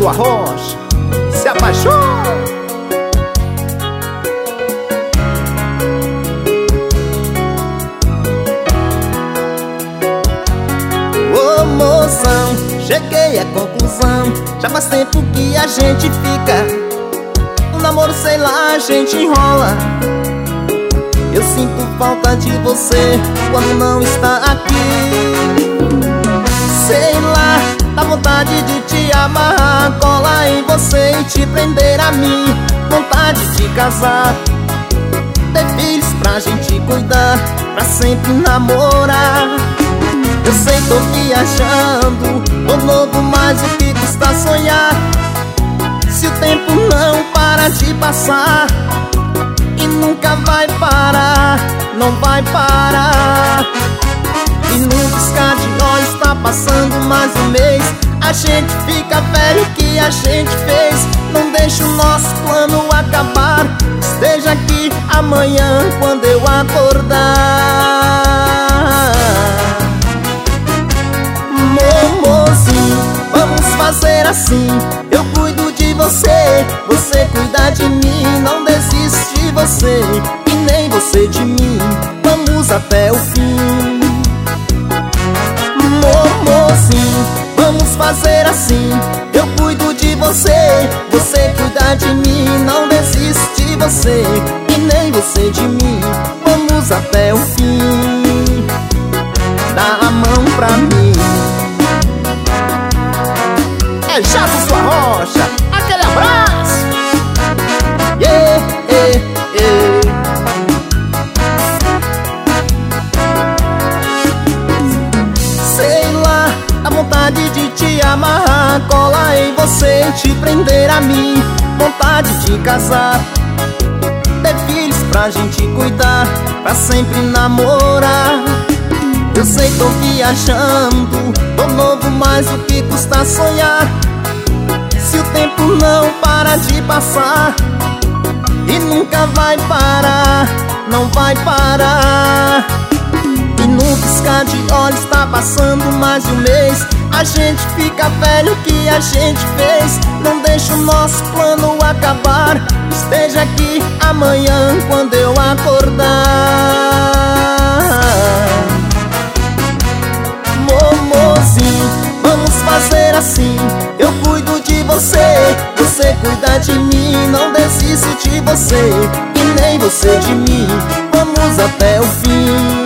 sua rocha, se apaixona. Ô moção, cheguei à conclusão, já faz tempo que a gente fica. O namoro, sei lá, a gente enrola. Eu sinto falta de você quando não está aqui. Sei lá, dá vontade de te amarrar, colar em você e te prender a mim. Vontade de casar, ter filhos pra gente cuidar, pra sempre namorar. Eu sei, tô viajando, tô novo, mas o que custa sonhar? Se o tempo não para de passar, e nunca vai parar, não vai parar. E num piscar de olhos tá passando mais um mês. A gente fica velho, o que a gente fez? Não deixa o nosso plano acabar. Esteja aqui amanhã quando eu acordar. Momozinho, vamos fazer assim. Eu cuido de você, você cuida de mim. Não desisto de você e nem você de mim. Vamos até o fim. Momozinho, vamos fazer assim. Eu cuido de você, você cuida de mim. Não desisto de você e nem você de mim. Vamos até o fim. Dá a mão pra mim. É Jato Sua Rocha, aquele abraço. Yeah, yeah, yeah. Sei lá, a vontade de te amarrar, colar em você e te prender a mim. Vontade de casar, ter filhos pra gente cuidar, pra sempre namorar. Eu sei, tô viajando, tô novo, mas o que custa sonhar? Se o tempo não para de passar, e nunca vai parar, não vai parar. E num piscar de olhos tá passando mais um mês. A gente fica velho, o que a gente fez? Não deixa o nosso plano acabar. Esteja aqui amanhã quando eu acordar. Momozinho, vamos fazer assim. Eu cuido de você, você cuida de mim. Não desisto de você e nem você de mim. Vamos até o fim.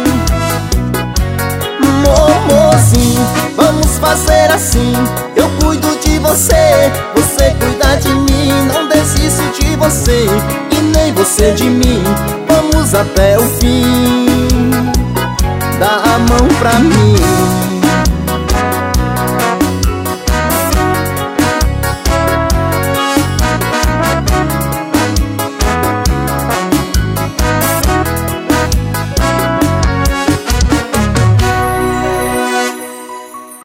Momozinho, vamos fazer assim. Eu cuido de você, você cuida de mim. Não desisto de você e nem você de mim. Vamos até o fim. Dá a mão pra mim.